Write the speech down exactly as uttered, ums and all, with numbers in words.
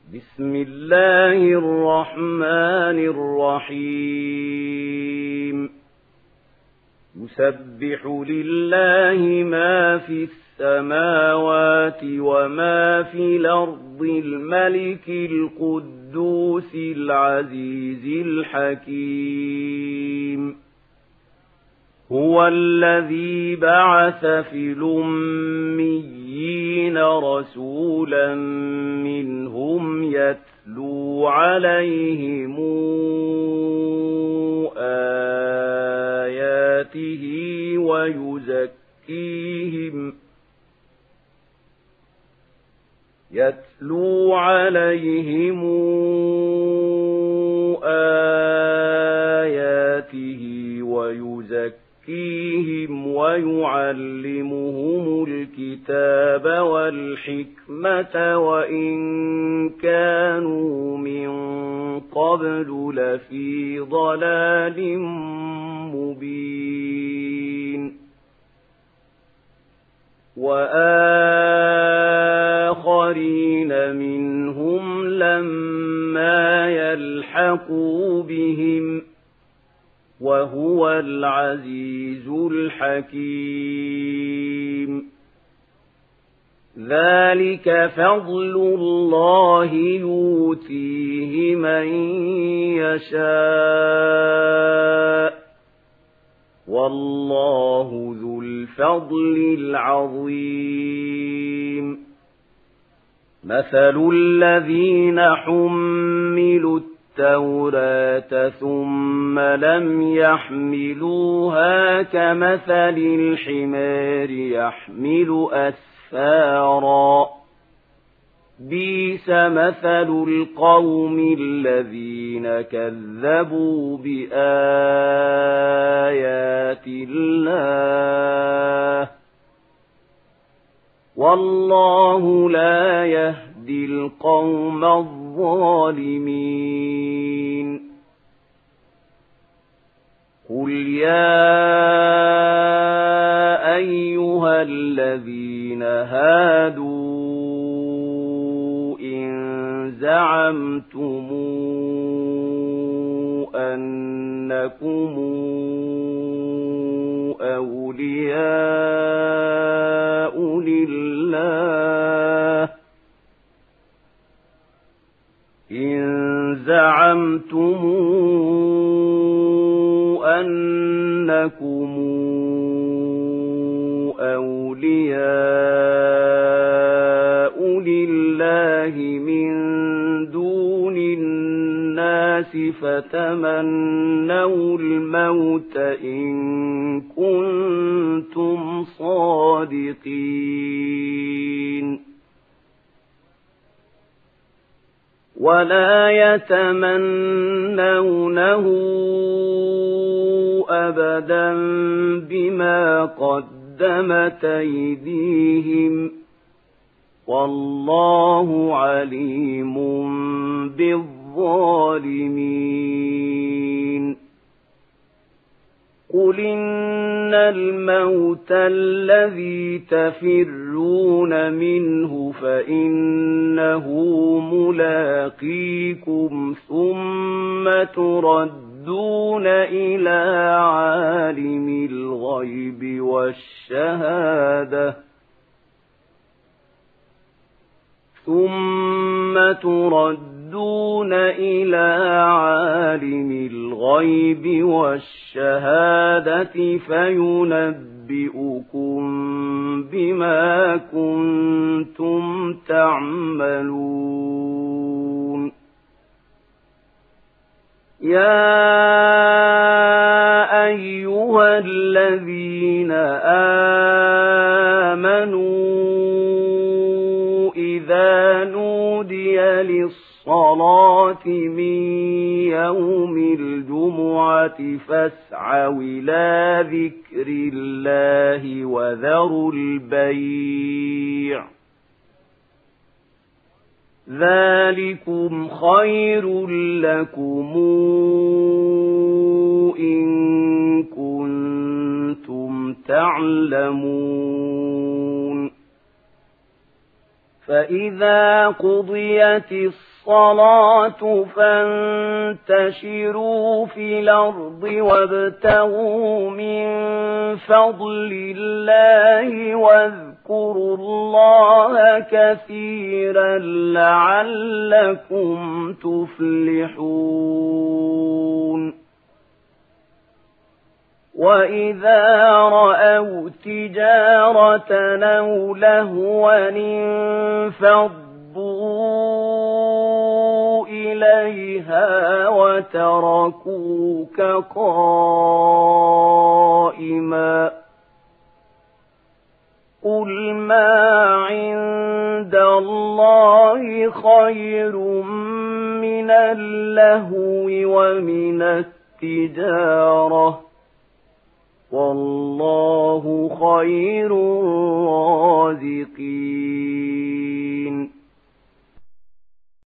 بسم الله الرحمن الرحيم يسبح لله ما في السماوات وما في الأرض الملك القدوس العزيز الحكيم هو الذي بعث في الأميين رسولا منهم يتلو عليهم آياته ويزكيهم يتلو عليهم آياته ويزكيهم ويعلمهم الكتاب والحكمة وإن كانوا من قبل لفي ضلال مبين وآخرين منهم لما يلحقوا بهم وهو العزيز الحكيم ذلك فضل الله يؤتيه من يشاء والله ذو الفضل العظيم مثل الذين حملوا التوراة ثم لم يحملوها كمثل الحمار يحمل أسفارا بئس مثل القوم الذين كذبوا بآيات الله والله لا يهدي القوم الظالمين قل يا أيها الذين هادوا إن زعمتم أنكم أولياء لله إن زعمتم أنكم أولياء لله من دون الناس فتمنوا الموت إن كنتم صادقين ولا يتمنونه أبدا بما قدمت أيديهم والله عليم بالظالمين قل إن الموت الذي تفرون منه فإنه ملاقيكم ثم تردون إلى عالم الغيب والشهادة ثم تردون إلى عالم الغيب والشهادة فينبئكم بما كنتم تعملون يا أيها الذين آمنوا إذا نودي للصلاة من يوم الجمعة فاسعوا إلى ذكر الله وذروا البيع ذلكم خير لكم إن كنتم تعلمون فإذا قضيت الصلاة الصلاة فانتشروا في الأرض وابتغوا من فضل الله واذكروا الله كثيرا لعلكم تفلحون وإذا رأوا تجارة أو لهوا انفضوا إليها وتركوك قائما قل ما عند الله خير من اللهو ومن التجارة والله خير الرازقين